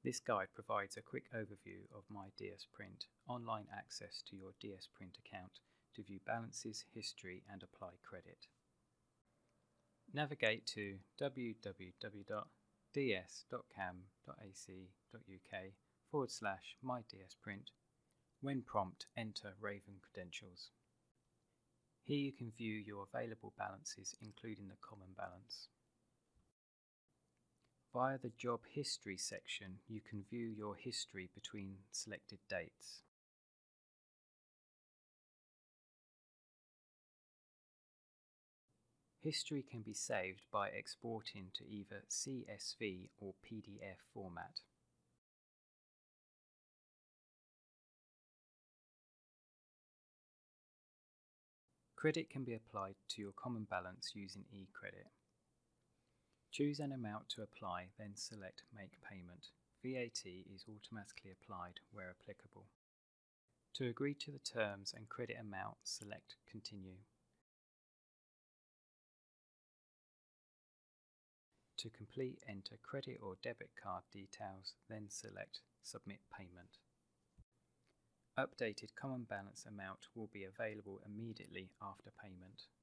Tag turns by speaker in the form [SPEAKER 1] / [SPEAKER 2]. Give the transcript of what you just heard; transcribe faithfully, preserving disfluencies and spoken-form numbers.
[SPEAKER 1] This guide provides a quick overview of My D S Print, online access to your D S Print account to view balances, history and apply credit. Navigate to w w w dot d s dot cam dot a c dot u k forward slash My D S Print. When prompt, enter Raven credentials. Here you can view your available balances, including the common balance. Via the Job History section, you can view your history between selected dates. History can be saved by exporting to either C S V or P D F format. Credit can be applied to your common balance using eCredit. Choose an amount to apply, then select Make Payment. V A T is automatically applied where applicable. To agree to the terms and credit amount, select Continue. To complete, enter credit or debit card details, then select Submit Payment. Updated common balance amount will be available immediately after payment.